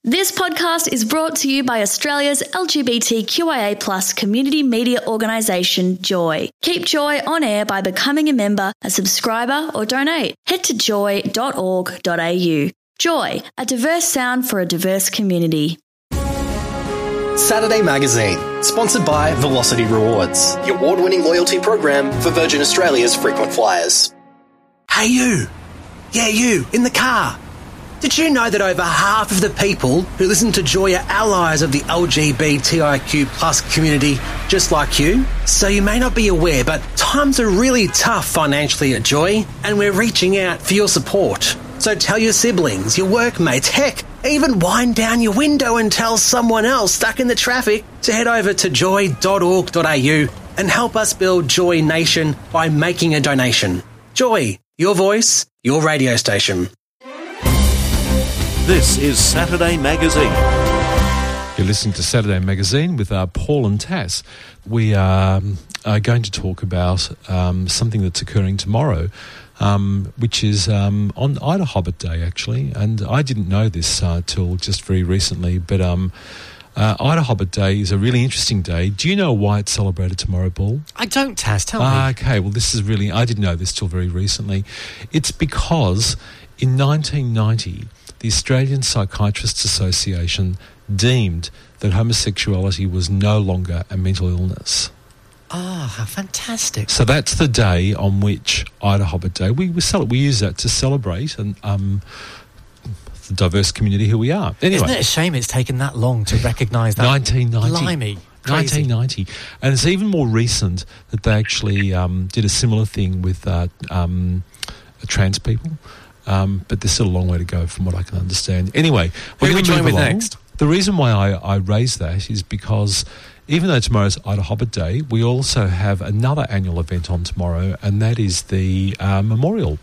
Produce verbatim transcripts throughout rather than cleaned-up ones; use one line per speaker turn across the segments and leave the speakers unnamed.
This podcast is brought to you by Australia's L G B T Q I A plus community media organisation, Joy. Keep Joy on air by becoming a member, a subscriber or donate. Head to joy dot org dot a u. Joy, a diverse sound for a diverse community.
Saturday Magazine, sponsored by Velocity Rewards, the award-winning loyalty program for Virgin Australia's frequent flyers.
Hey you! Yeah, you, in the car. Did you know that over half of the people who listen to Joy are allies of the L G B T I Q plus community, just like you? So you may not be aware, but times are really tough financially at Joy, and we're reaching out for your support. So tell your siblings, your workmates, heck, even wind down your window and tell someone else stuck in the traffic to head over to joy dot org dot a u and help us build Joy Nation by making a donation. Joy, your voice, your radio station.
This is Saturday Magazine.
You're listening to Saturday Magazine with uh, Paul and Tass. We are, um, are going to talk about um, something that's occurring tomorrow, um, which is um, on Ida Hobbit Day, actually. And I didn't know this uh, till just very recently, but um, uh, Ida Hobbit Day is a really interesting day. Do you know why it's celebrated tomorrow, Paul?
I don't, Tass. Tell
uh,
me.
Okay, well, this is really... I didn't know this till very recently. It's because in nineteen ninety... the Australian Psychiatrists Association deemed that homosexuality was no longer a mental illness.
Ah, how fantastic.
So that's the day on which Ida Hobbit Day, we we, cel- we use that to celebrate and um, the diverse community who we are. Anyway,
isn't it a shame it's taken that long to recognise that?
nineteen ninety.
Blimey.
nineteen ninety. And it's even more recent that they actually um, did a similar thing with uh, um, trans people. Um, but there's still a long way to go from what I can understand. Anyway, we're going to move along. Next? The reason why I, I raise that is because even though tomorrow's Ida Hobbit Day, we also have another annual event on tomorrow, and that is the uh, memorial,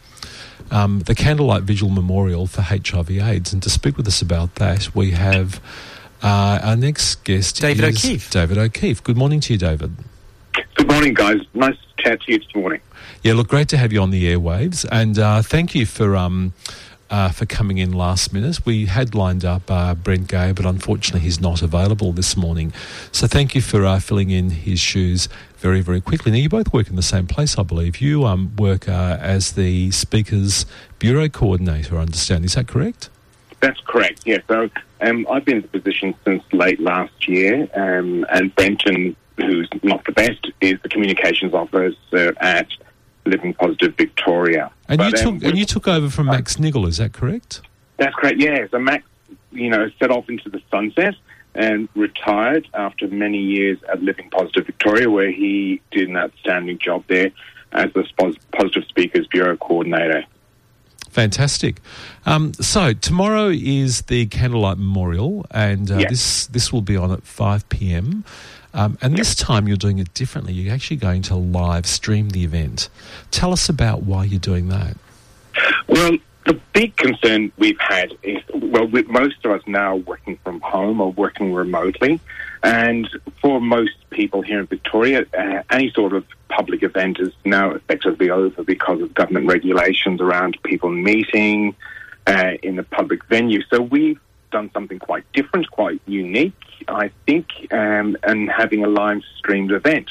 um, the Candlelight Vigil Memorial for H I V AIDS. And to speak with us about that, we have uh, our next guest,
David
is
O'Keefe.
David O'Keefe. Good morning to you, David.
Good morning, guys. Nice to chat to you this morning.
Yeah, look, great to have you on the airwaves, and uh, thank you for um, uh, for coming in last minute. We had lined up uh, Brent Gay, but unfortunately he's not available this morning. So thank you for uh, filling in his shoes very, very quickly. Now, you both work in the same place, I believe. You um, work uh, as the Speakers Bureau Coordinator, I understand. Is that correct?
That's correct, yes. So um, I've been in the position since late last year, um, and Brenton, who's not the best, is the Communications Officer at Living Positive Victoria.
And
but,
you took
um,
and you took over from Max Niggle, is that correct?
That's correct, yeah. So Max, you know, set off into the sunset and retired after many years at Living Positive Victoria, where he did an outstanding job there as the Positive Speakers Bureau Coordinator.
Fantastic. Um, so tomorrow is the Candlelight Memorial, and uh,
yes.
this this will be on at five p.m. Um, and this time you're doing it differently. You're actually going to live stream the event. Tell us about why you're doing that.
Well, the big concern we've had is, well, with most of us now working from home or working remotely, and for most people here in Victoria, uh, any sort of public event is now effectively over because of government regulations around people meeting uh, in a public venue. So we've done something quite different, quite unique, I think, um, and having a live-streamed event.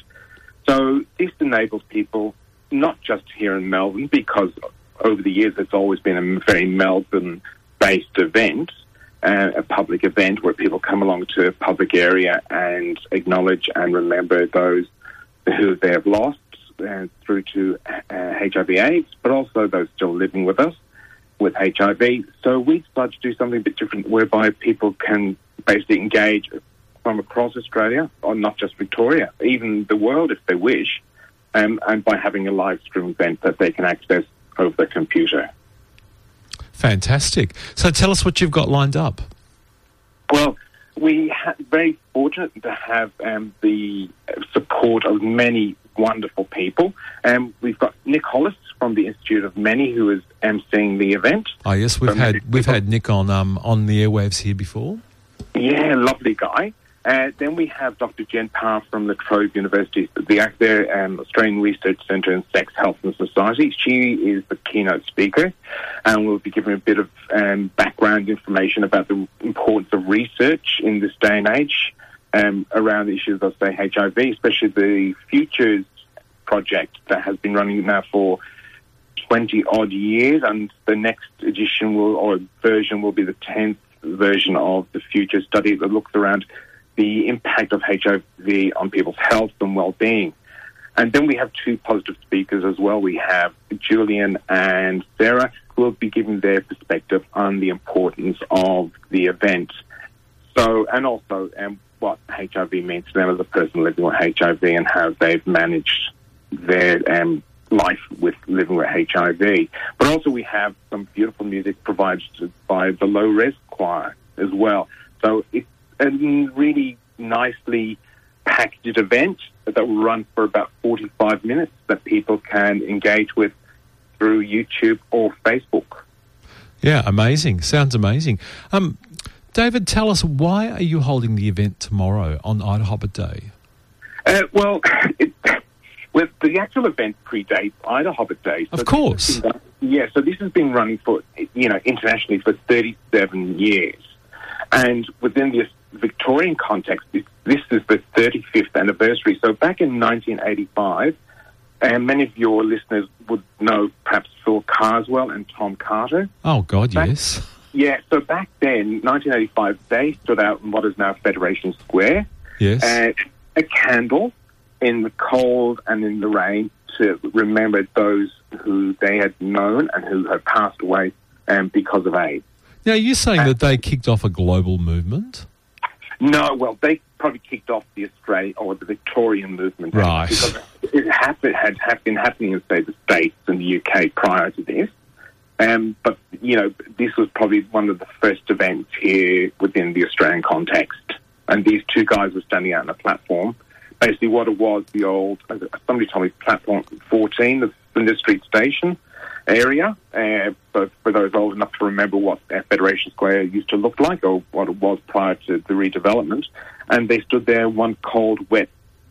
So this enables people, not just here in Melbourne, because over the years it's always been a very Melbourne-based event, uh, a public event where people come along to a public area and acknowledge and remember those who they have lost uh, through to uh, H I V AIDS, but also those still living with us with H I V. So we decided to do something a bit different, whereby people can basically engage from across Australia, or not just Victoria, even the world if they wish, um, and by having a live stream event that they can access over their computer.
Fantastic. So tell us what you've got lined up.
Well, we are very fortunate to have um, the support of many wonderful people. Um, we've got Nick Hollis from the Institute of Many, who is emceeing the event.
Oh yes, we've
From
had we've had Nick on um, on the airwaves here before.
Yeah, lovely guy. Uh, then we have Doctor Jen Parr from La Trobe University, the their, um, Australian Research Centre in Sex, Health and Society. She is the keynote speaker, and we'll be giving a bit of um, background information about the importance of research in this day and age um, around the issues of, say, H I V, especially the Futures project that has been running now for twenty-odd years, and the next edition will or version will be the tenth version of the Future study that looks around the impact of H I V on people's health and well-being. And then we have two positive speakers as well. We have Julian and Sarah, who will be giving their perspective on the importance of the event. So, and also um, what H I V means to them as a person living with H I V and how they've managed their um, life with living with H I V. But also we have some beautiful music provided by the Low Res Choir as well. So it's a really nicely packaged event that will run for about forty-five minutes that people can engage with through YouTube or Facebook.
Yeah, amazing. Sounds amazing. Um, David, tell us, why are you holding the event tomorrow on Ida Hobbit Day?
Uh, well, it, well, the actual event predates Ida Hobbit Day. So
of course.
Been, yeah, so this has been running for, you know, internationally for thirty-seven years. And within the Victorian context, this is the thirty-fifth anniversary. So back in nineteen eighty-five, and many of your listeners would know perhaps Phil Carswell and Tom Carter.
Oh, God,
back,
yes.
Yeah, so back then, nineteen eighty-five, they stood out in what is now Federation Square.
Yes.
And a candle in the cold and in the rain to remember those who they had known and who had passed away um, because of AIDS.
Now, you're saying that they kicked off a global movement?
No, well, they probably kicked off the Australian or the Victorian movement.
Right.
Because it happened, had, had been happening in, say, the States and the U K prior to this. Um, but, you know, this was probably one of the first events here within the Australian context. And these two guys were standing out on a platform. Basically what it was, the old, somebody told me, Platform fourteen, the Flinders Street Station area, uh, but for those old enough to remember what uh, Federation Square used to look like or what it was prior to the redevelopment. And they stood there one cold, wet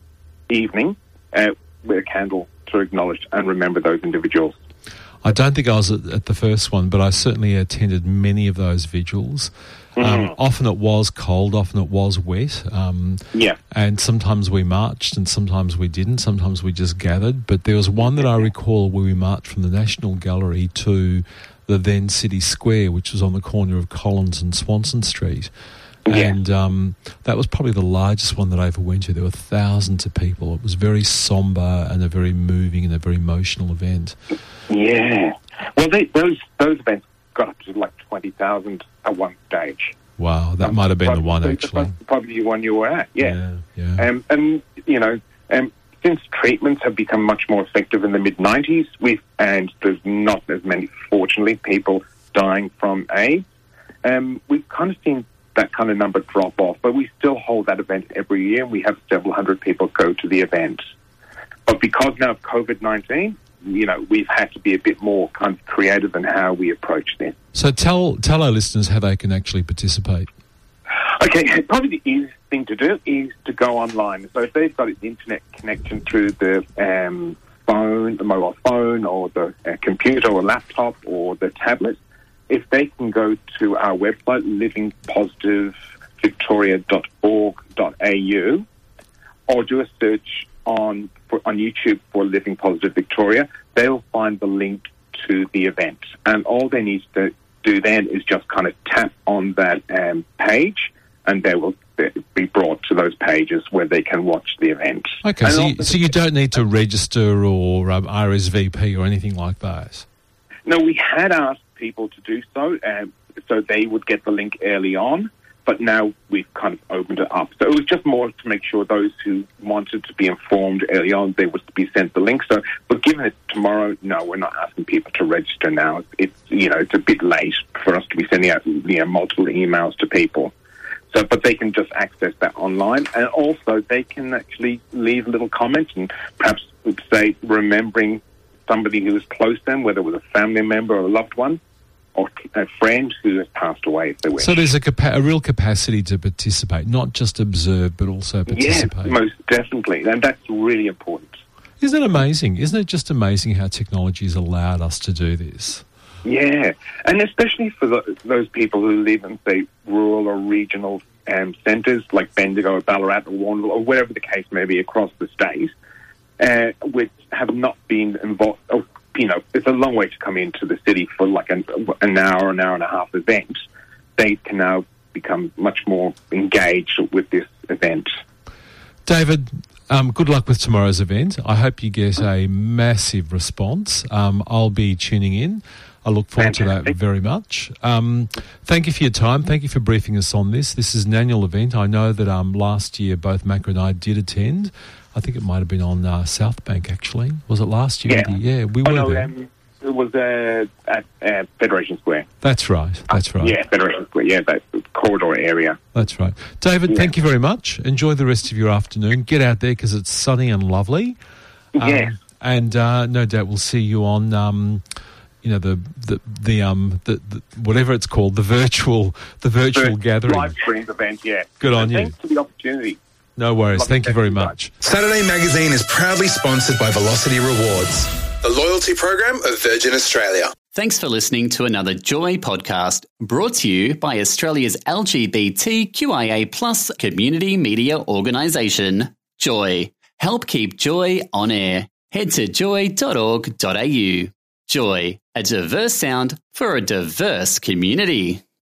evening uh, with a candle to acknowledge and remember those individuals.
I don't think I was at, at the first one, but I certainly attended many of those vigils. Um,
Mm.
often it was cold, often it was wet. Um,
Yeah.
And sometimes we marched and sometimes we didn't. Sometimes we just gathered. But there was one that I recall where we marched from the National Gallery to the then City Square, which was on the corner of Collins and Swanson Street.
Yeah.
And um, that was probably the largest one that I ever went to. There were thousands of people. It was very sombre and a very moving and a very emotional event.
Yeah. Well, they, those those events got up to like twenty thousand at one stage.
Wow, that
Um,
might have been the
probably-
one, actually.
Probably the one you were at, yeah.
Yeah, yeah.
Um, and, you know, um, since treatments have become much more effective in the mid nineties, we've, and there's not as many, fortunately, people dying from AIDS, um, we've kind of seen that kind of number drop off, but we still hold that event every year, and we have several hundred people go to the event. But because now of COVID nineteen, you know, we've had to be a bit more kind of creative in how we approach this.
So tell tell our listeners how they can actually participate.
Okay, probably the easiest thing to do is to go online. So if they've got an internet connection through the um, phone, the mobile phone, or the uh, computer or laptop or the tablet, if they can go to our website, living positive victoria dot org dot a u, or do a search on for, on YouTube for Living Positive Victoria, they'll find the link to the event. And all they need to do then is just kind of tap on that um, page, and they will be brought to those pages where they can watch the event.
Okay,
And
so
also-
you, so you don't need to register or um, R S V P or anything like that?
No, we had asked people to do so, um, so they would get the link early on, but now we've kind of opened it up. So it was just more to make sure those who wanted to be informed early on, they would be sent the link. So, but given it tomorrow, no, we're not asking people to register now. It's, you know, it's a bit late for us to be sending out, you know, multiple emails to people. So, but they can just access that online, and also they can actually leave little comments and perhaps say remembering somebody who was close to them, whether it was a family member or a loved one, or a friend who has passed away if they wish.
So there's a, capa- a real capacity to participate, not just observe, but also participate.
Yes, most definitely, and that's really important.
Isn't it amazing? Isn't it just amazing how technology has allowed us to do this?
Yeah, and especially for the, those people who live in, say, rural or regional um, centres like Bendigo or Ballarat or Warrnambool or whatever the case may be across the state, uh, which have not been involved. Or, you know, it's a long way to come into the city for like an, an hour, an hour and a half event. They can now become much more engaged with this event.
David, um, good luck with tomorrow's event. I hope you get a massive response. Um, I'll be tuning in. I look forward Fantastic. to that very much. Um, thank you for your time. Thank you for briefing us on this. This is an annual event. I know that um, last year both Macca and I did attend. I think it might have been on uh, South Bank, actually. Was it last year?
Yeah,
yeah we
oh,
were
no,
there.
Um, it was uh, at uh, Federation Square.
That's right. That's right.
Uh, yeah, Federation Square. Yeah, that corridor area.
That's right. David,
yeah.
thank you very much. Enjoy the rest of your afternoon. Get out there because it's sunny and lovely.
Yeah.
Um, and uh, no doubt we'll see you on... Um, you know, the the the um the, the whatever it's called, the virtual the virtual
the
gathering.
Live stream event, yeah.
Good on
so
you.
Thanks for the opportunity.
No worries.
Love
Thank you very
you
much.
Saturday Magazine is proudly sponsored by Velocity Rewards, the loyalty program of Virgin Australia.
Thanks for listening to another Joy podcast brought to you by Australia's L G B T Q I A plus community media organisation, Joy. Help keep Joy on air. Head to joy dot org dot a u. Joy, a diverse sound for a diverse community.